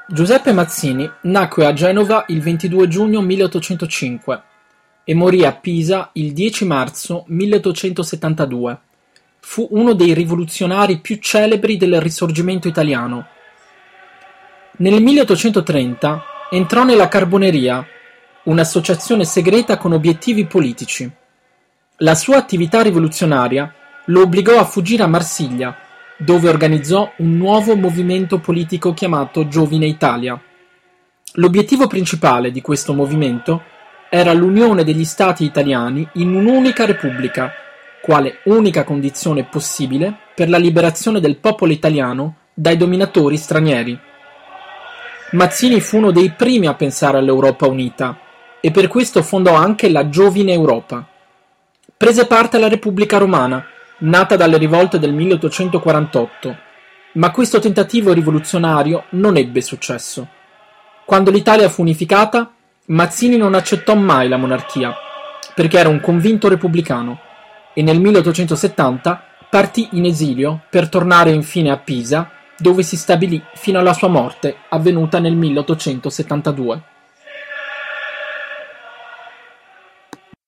Giuseppe Mazzini nacque a Genova il 22 giugno 1805 e morì a Pisa il 10 marzo 1872. Fu uno dei rivoluzionari più celebri del Risorgimento italiano. Nel 1830 entrò nella Carboneria, un'associazione segreta con obiettivi politici. La sua attività rivoluzionaria lo obbligò a fuggire a Marsiglia, dove organizzò un nuovo movimento politico chiamato Giovine Italia. L'obiettivo principale di questo movimento era l'unione degli stati italiani in un'unica repubblica, quale unica condizione possibile per la liberazione del popolo italiano dai dominatori stranieri. Mazzini fu uno dei primi a pensare all'Europa unita e per questo fondò anche la Giovine Europa. Prese parte alla Repubblica Romana, nata dalle rivolte del 1848, ma questo tentativo rivoluzionario non ebbe successo. Quando l'Italia fu unificata, Mazzini non accettò mai la monarchia, perché era un convinto repubblicano, e nel 1870 partì in esilio per tornare infine a Pisa, dove si stabilì fino alla sua morte, avvenuta nel 1872.